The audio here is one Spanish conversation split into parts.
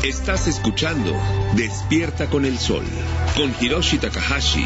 Estás escuchando Despierta con el Sol, con Hiroshi Takahashi.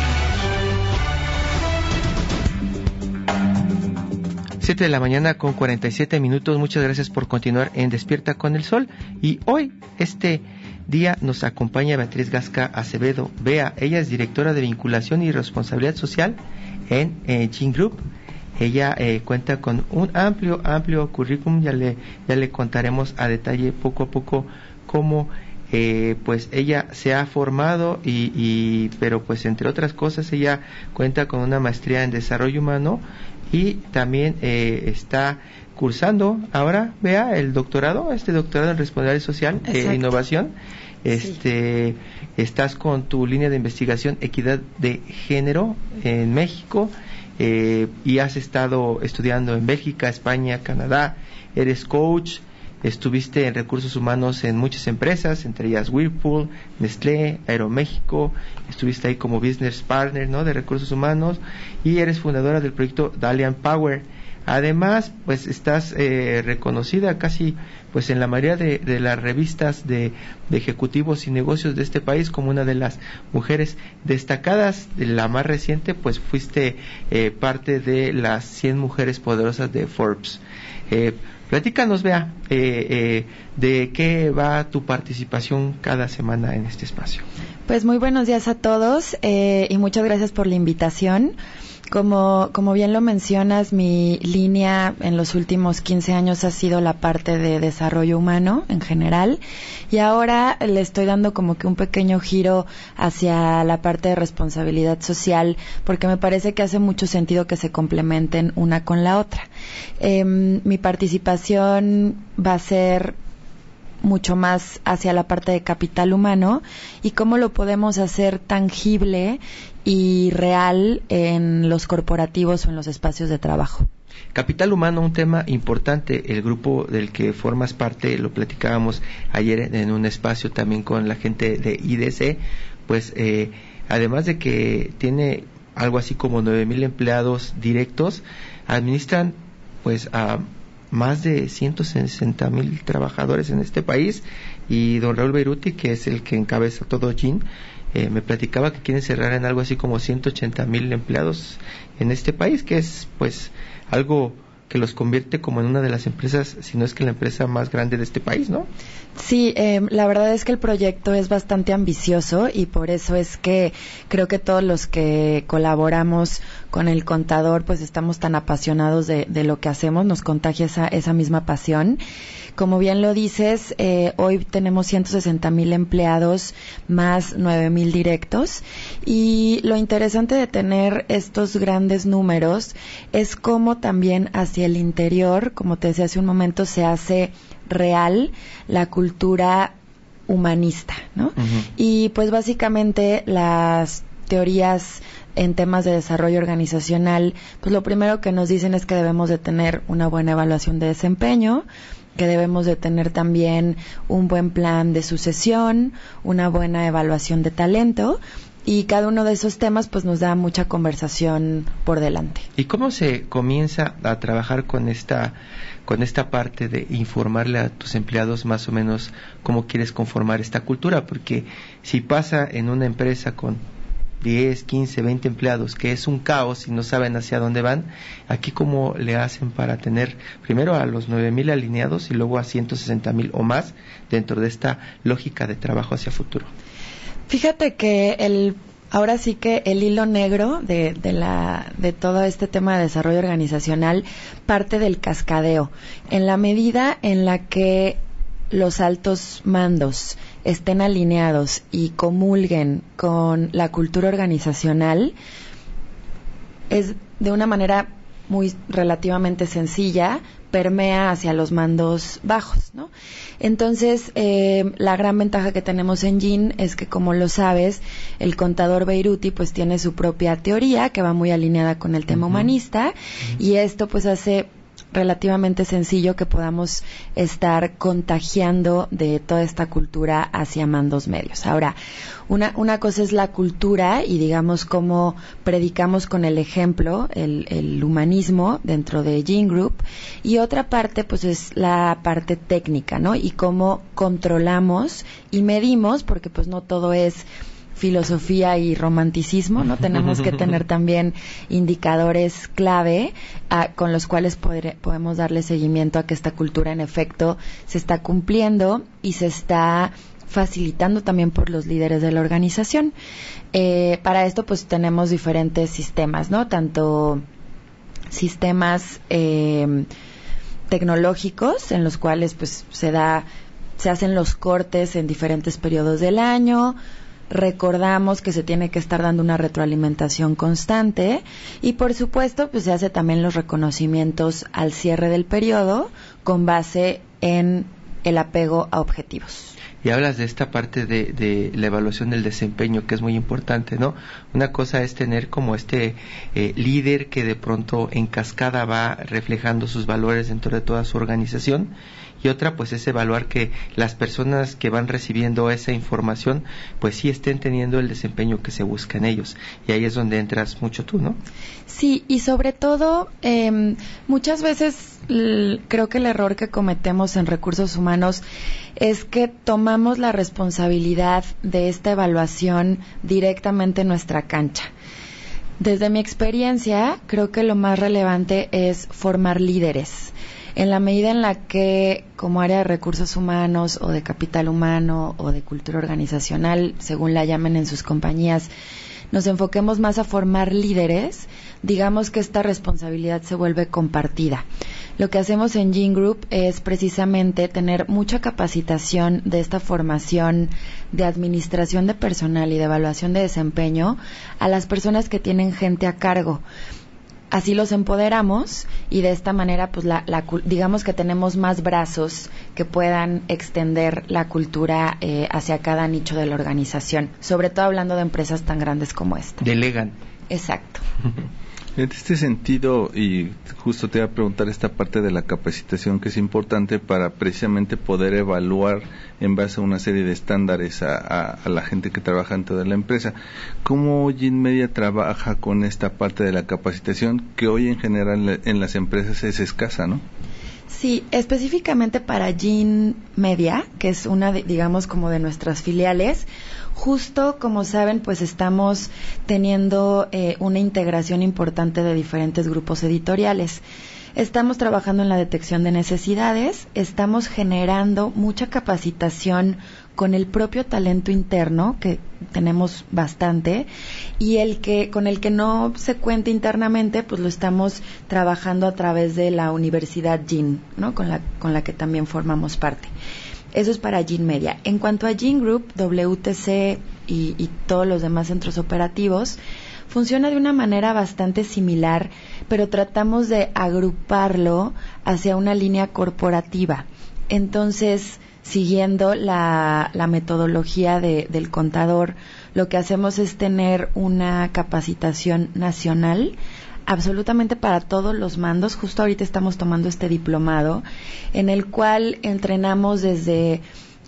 Siete de la mañana con 47 minutos. Muchas gracias por continuar en Despierta con el Sol. Y hoy, este día, nos acompaña Beatriz Gasca Acevedo. Bea, ella es directora de Vinculación y Responsabilidad Social en Jean Group. Ella cuenta con un amplio currículum. Ya le contaremos a detalle poco a poco cómo pues ella se ha formado pero pues entre otras cosas ella cuenta con una maestría en desarrollo humano y también está cursando ahora, vea, el doctorado en responsabilidad social e innovación. Sí. Estás con tu línea de investigación equidad de género en México y has estado estudiando en Bélgica, España, Canadá. Eres coach. Estuviste en recursos humanos en muchas empresas, entre ellas Whirlpool, Nestlé, Aeroméxico. Estuviste ahí como business partner, ¿no?, de recursos humanos, y eres fundadora del proyecto Dalian Power. Además, pues estás reconocida casi pues en la mayoría de las revistas de ejecutivos y negocios de este país como una de las mujeres destacadas. La más reciente, pues fuiste parte de las 100 mujeres poderosas de Forbes. Platícanos, Bea, de qué va tu participación cada semana en este espacio. Pues muy buenos días a todos y muchas gracias por la invitación. Como bien lo mencionas, mi línea en los últimos 15 años ha sido la parte de desarrollo humano en general, y ahora le estoy dando como que un pequeño giro hacia la parte de responsabilidad social, porque me parece que hace mucho sentido que se complementen una con la otra. Mi participación va a ser mucho más hacia la parte de capital humano y cómo lo podemos hacer tangible y real en los corporativos o en los espacios de trabajo. Capital humano, un tema importante. El grupo del que formas parte, lo platicábamos ayer en un espacio también con la gente de IDC, pues además de que tiene algo así como 9,000 empleados directos, administran pues a más de 160,000 trabajadores en este país, y don Raúl Beiruti, que es el que encabeza todo Jean, me platicaba que quieren cerrar en algo así como 180,000 empleados en este país, que es pues algo que los convierte como en una de las empresas, si no es que la empresa más grande de este país, ¿no? Sí, la verdad es que el proyecto es bastante ambicioso y por eso es que creo que todos los que colaboramos con el contador pues estamos tan apasionados de lo que hacemos, nos contagia esa misma pasión. Como bien lo dices, hoy tenemos 160,000 empleados más 9,000 directos, y lo interesante de tener estos grandes números es cómo también hacia el interior, como te decía hace un momento, se hace real la cultura humanista, ¿no? Uh-huh. Y pues básicamente las teorías en temas de desarrollo organizacional, pues lo primero que nos dicen es que debemos de tener una buena evaluación de desempeño, que debemos de tener también un buen plan de sucesión, una buena evaluación de talento, y cada uno de esos temas pues nos da mucha conversación por delante. ¿Y cómo se comienza a trabajar con esta parte de informarle a tus empleados más o menos cómo quieres conformar esta cultura? Porque si pasa en una empresa con 10, 15, 20 empleados, que es un caos y no saben hacia dónde van, aquí cómo le hacen para tener primero a los 9,000 alineados y luego a 160,000 o más dentro de esta lógica de trabajo hacia futuro. Fíjate que ahora sí que el hilo negro de todo este tema de desarrollo organizacional parte del cascadeo. En la medida en la que los altos mandos estén alineados y comulguen con la cultura organizacional, es de una manera muy relativamente sencilla, permea hacia los mandos bajos, ¿no? Entonces, la gran ventaja que tenemos en Jean es que, como lo sabes, el contador Beiruti pues tiene su propia teoría que va muy alineada con el tema humanista, y esto pues hace relativamente sencillo que podamos estar contagiando de toda esta cultura hacia mandos medios. Ahora, una cosa es la cultura y digamos cómo predicamos con el ejemplo, el humanismo dentro de Gene Group, y otra parte pues es la parte técnica, ¿no? Y cómo controlamos y medimos, porque pues no todo es filosofía y romanticismo, ¿no? Tenemos que tener también indicadores clave con los cuales podemos darle seguimiento a que esta cultura en efecto se está cumpliendo y se está facilitando también por los líderes de la organización. Para esto pues tenemos diferentes sistemas, ¿no? Tanto sistemas tecnológicos en los cuales pues se hacen los cortes en diferentes periodos del año. Recordamos que se tiene que estar dando una retroalimentación constante y por supuesto pues se hace también los reconocimientos al cierre del periodo con base en el apego a objetivos. Y hablas de esta parte de la evaluación del desempeño, que es muy importante, ¿no? Una cosa es tener como líder que de pronto en cascada va reflejando sus valores dentro de toda su organización, y otra pues es evaluar que las personas que van recibiendo esa información pues sí estén teniendo el desempeño que se busca en ellos, y ahí es donde entras mucho tú, ¿no? Sí, y sobre todo muchas veces creo que el error que cometemos en recursos humanos es que tomamos la responsabilidad de esta evaluación directamente en nuestra cancha. Desde mi experiencia, creo que lo más relevante es formar líderes. En la medida en la que, como área de recursos humanos o de capital humano o de cultura organizacional, según la llamen en sus compañías, nos enfoquemos más a formar líderes, digamos que esta responsabilidad se vuelve compartida. Lo que hacemos en Gene Group es precisamente tener mucha capacitación de esta formación de administración de personal y de evaluación de desempeño a las personas que tienen gente a cargo. Así los empoderamos y de esta manera pues digamos que tenemos más brazos que puedan extender la cultura hacia cada nicho de la organización, sobre todo hablando de empresas tan grandes como esta. Delegan. Exacto. En este sentido, y justo te iba a preguntar esta parte de la capacitación que es importante para precisamente poder evaluar en base a una serie de estándares a la gente que trabaja dentro de la empresa. ¿Cómo Gene Media trabaja con esta parte de la capacitación que hoy en general en las empresas es escasa, ¿no? Sí, específicamente para Gene Media, que es una, digamos, como de nuestras filiales, justo como saben, pues estamos teniendo una integración importante de diferentes grupos editoriales. Estamos trabajando en la detección de necesidades, estamos generando mucha capacitación con el propio talento interno, que tenemos bastante, y con el que no se cuenta internamente, pues lo estamos trabajando a través de la Universidad Gene, ¿no? con la que también formamos parte. Eso es para Gene Media. En cuanto a Gene Group, WTC y todos los demás centros operativos, funciona de una manera bastante similar, pero tratamos de agruparlo hacia una línea corporativa. Entonces, siguiendo la metodología del contador, lo que hacemos es tener una capacitación nacional absolutamente para todos los mandos. Justo ahorita estamos tomando este diplomado en el cual entrenamos desde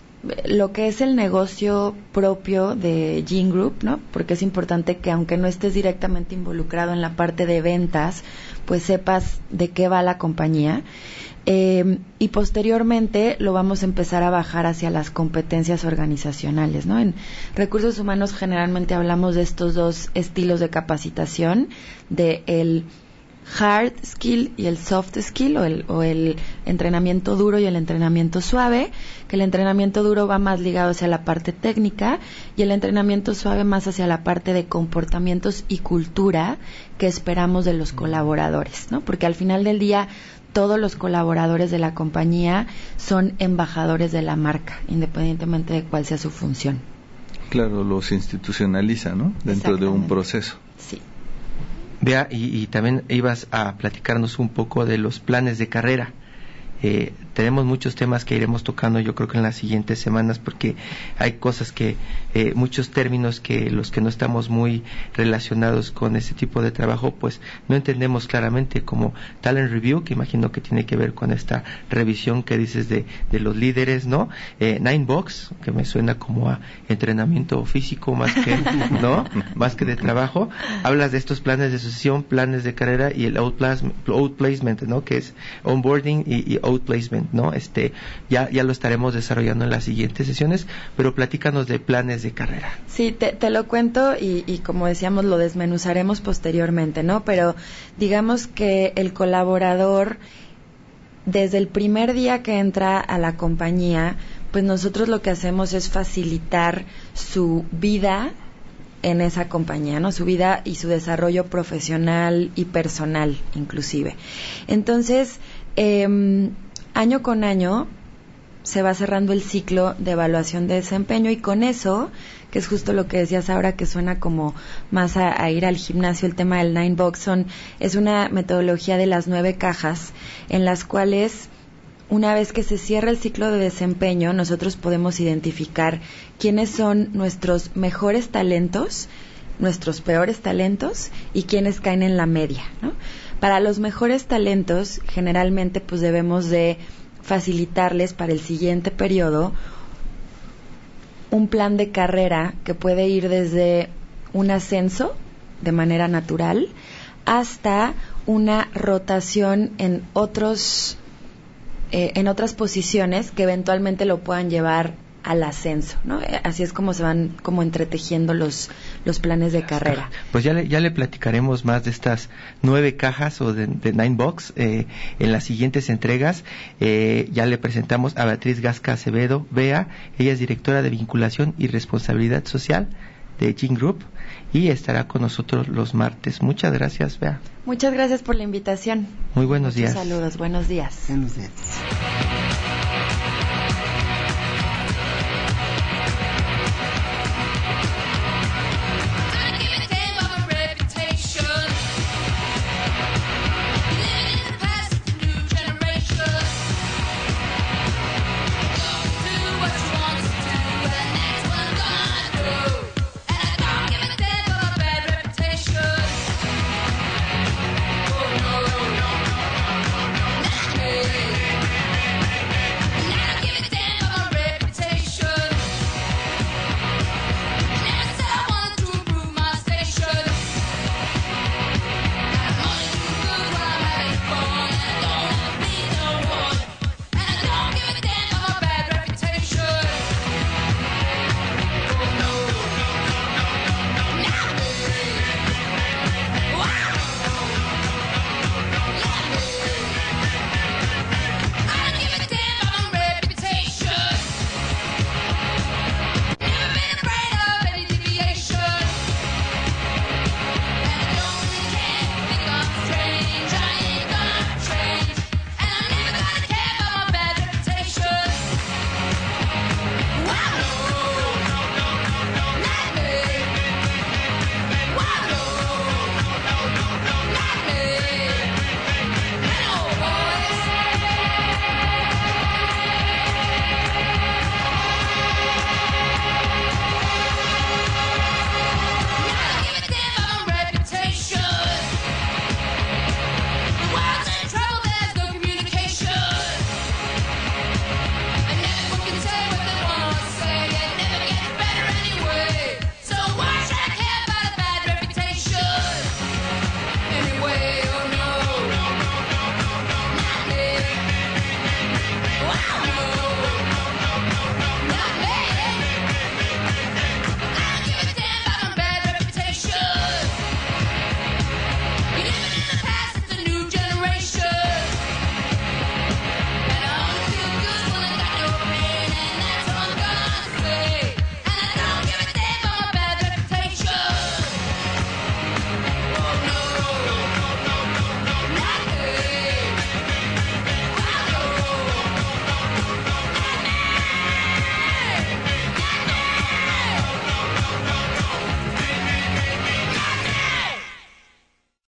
lo que es el negocio propio de Gene Group, ¿no? Porque es importante que aunque no estés directamente involucrado en la parte de ventas, pues sepas de qué va la compañía. Y posteriormente lo vamos a empezar a bajar hacia las competencias organizacionales, ¿no? En recursos humanos generalmente hablamos de estos dos estilos de capacitación, de el hard skill y el soft skill, o el entrenamiento duro y el entrenamiento suave, que el entrenamiento duro va más ligado hacia la parte técnica y el entrenamiento suave más hacia la parte de comportamientos y cultura que esperamos de los colaboradores, ¿no? Porque al final del día todos los colaboradores de la compañía son embajadores de la marca, independientemente de cuál sea su función. Claro, los institucionaliza, ¿no? Dentro de un proceso. Sí. Vea, y también ibas a platicarnos un poco de los planes de carrera. tenemos muchos temas que iremos tocando, yo creo que en las siguientes semanas, porque hay cosas que, muchos términos que los que no estamos muy relacionados con ese tipo de trabajo, pues no entendemos claramente, como Talent Review, que imagino que tiene que ver con esta revisión que dices de los líderes, ¿no? Nine Box, que me suena como a entrenamiento físico más que, ¿no? Más que de trabajo. Hablas de estos planes de sucesión, planes de carrera y el outplacement, ¿no? Que es onboarding y outplacement, ¿no? Ya lo estaremos desarrollando en las siguientes sesiones, pero platícanos de planes de carrera. Sí, te lo cuento y como decíamos, lo desmenuzaremos posteriormente, ¿no? Pero digamos que el colaborador, desde el primer día que entra a la compañía, pues nosotros lo que hacemos es facilitar su vida en esa compañía, ¿no? Su vida y su desarrollo profesional y personal, inclusive. Entonces, año con año se va cerrando el ciclo de evaluación de desempeño, y con eso, que es justo lo que decías ahora, que suena como más a ir al gimnasio, el tema del 9 Box es una metodología de las 9 cajas, en las cuales, una vez que se cierra el ciclo de desempeño, nosotros podemos identificar quiénes son nuestros mejores talentos, nuestros peores talentos y quiénes caen en la media, ¿no? Para los mejores talentos, generalmente pues debemos de facilitarles para el siguiente periodo un plan de carrera que puede ir desde un ascenso de manera natural hasta una rotación en otras posiciones que eventualmente lo puedan llevar al ascenso, ¿no? Así es como se van como entretejiendo los planes de carrera. Pues ya le platicaremos más de estas 9 cajas o de 9 Box en las siguientes entregas. Ya le presentamos a Beatriz Gasca Acevedo, Bea. Ella es directora de vinculación y responsabilidad social de Gin Group y estará con nosotros los martes. Muchas gracias, Bea. Muchas gracias por la invitación. Muy buenos días. Saludos, buenos días. Buenos días.